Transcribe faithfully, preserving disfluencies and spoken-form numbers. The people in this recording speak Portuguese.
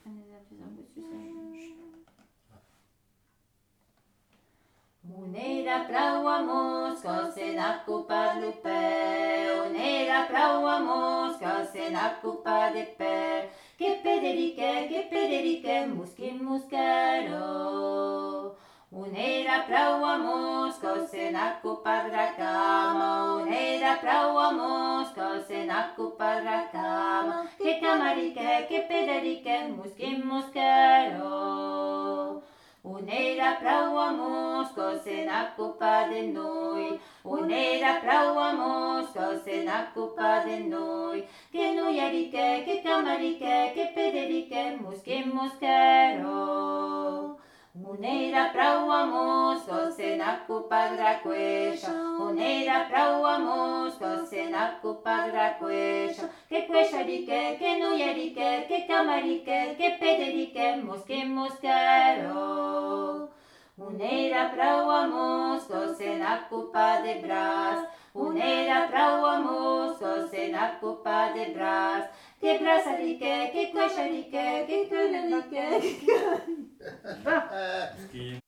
Unera praua mosca se nacupa do pé, unera praua mosca se nacupa de pé, que pederique, que pederique, musqui musquero. Unera praua mosca se nacupa da cama, unera praua mosca se nacupa da cama, que camarique, que pederique, musqui musquero. Unera praua mosca se nacupa de noi, unera praua mosca se nacupa de noi, que noiarique, que camarique, que pederique, musqui musquero. Unera praua mosca se nacupa da queixa, unera praua mosca se nacupa da queixa, que queixarique, que noiarique, que camarique, que pederique, musqui musquero. Unera praua mosca se nacupa de brás, unera praua mosca se nacupa de brás, que braçarique, que queixarique, que queixarique, que